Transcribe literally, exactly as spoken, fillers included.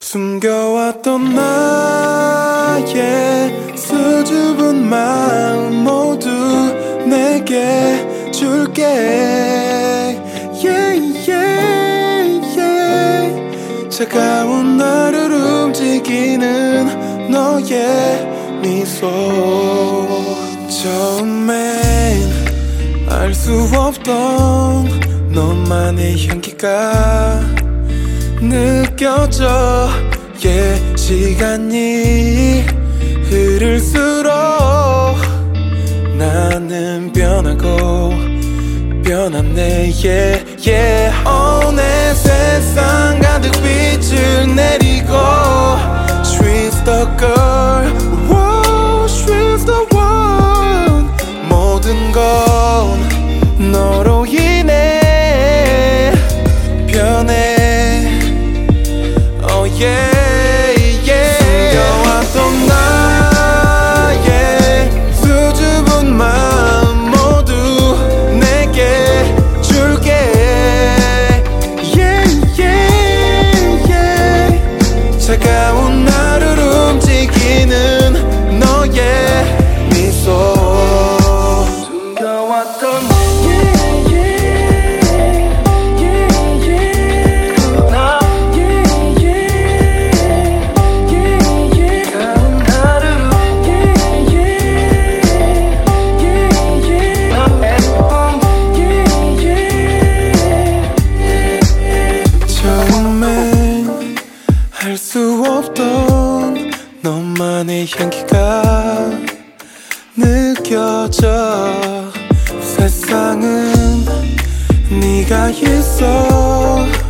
숨겨왔던 나의 수줍은 마음 모두 내게 줄게. yeah, yeah, yeah. 차가운 나를 움직이는 너의 미소. 처음엔 알 수 없던 너만의 향기가 느껴져. yeah, 시간이 흐를수록 나는 변하고 변하네. yeah, yeah. oh, 내 세상 가득 빛을 내리고 She's the girl, whoa, she's the one. 모든 건 너로 인해 변해. oh yeah, yeah. 숨겨왔던 나의 수줍은 마음 모두 내게 줄게. yeah, yeah, yeah. 차가운 나를 움직이는 너의 미소. 숨겨왔던 알 수 없던 너만의 향기가 느껴져. 세상은 네가 있어.